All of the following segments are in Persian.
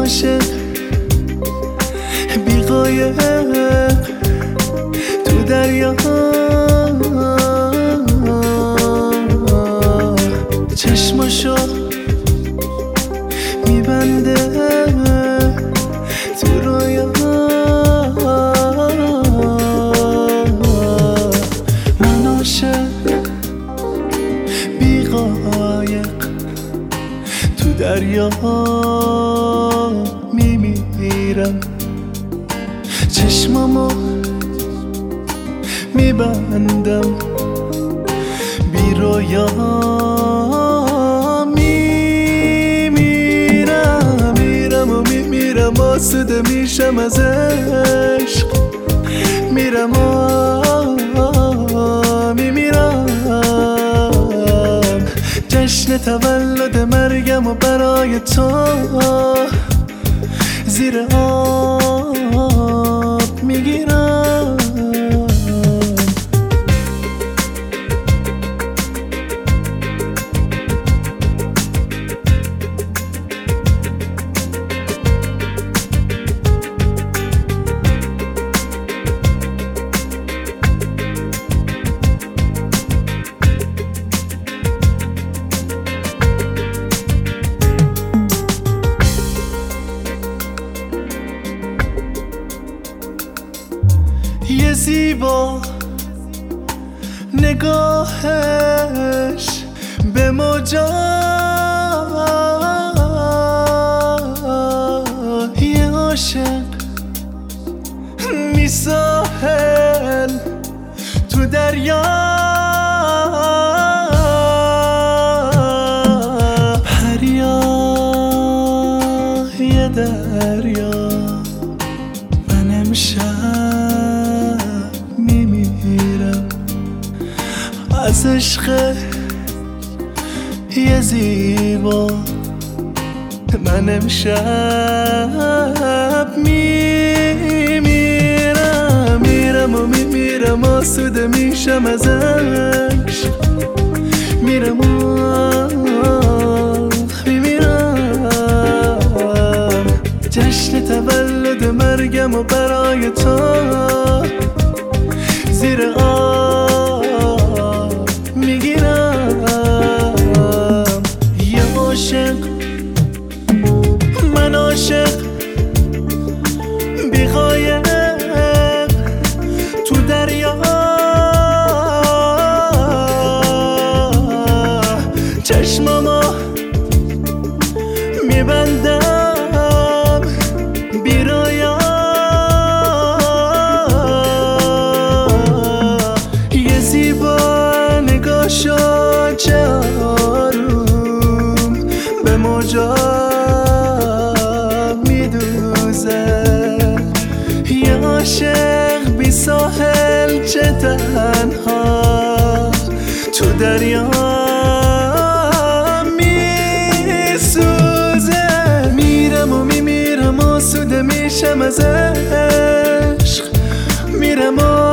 عاشق بی قایق تو دریا، چشماشو میبنده تو رویا. من عاشق بی قایق تو دریا میمیرم، چشمامو میبندم بی رویا. میمیرم و میمیرم، آسوده میشم از عشق، میرم و میمیرم. جشن تولد مرگم و برای تو زیر آب میگیرم. یه زیبا نگاهش به موجا، یه عاشق میساحل تو دریا. پریا یه دریا، من امشب میمیرم از عشق یه زیبا. من امشب میمیرم، میرم و میمیرم، آسوده میشم از عشق، میرم و میمیرم. جشن تولد مرگم و برای تو زیر آب میگیرم. یه عاشق، من عاشق بی قایق تو دریا، چشمامو میبندم بی رویا. یه زیبا نگاشو چه آروم به موجا میدوزه. یه عاشق بی ساحل چه تنها تو دریا میسوزه. میرم و میمیرم، آسوده میشم از عشق، میرم و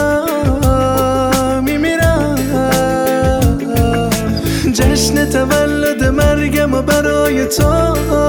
میمیرم. جشن تولد مرگم و برای تو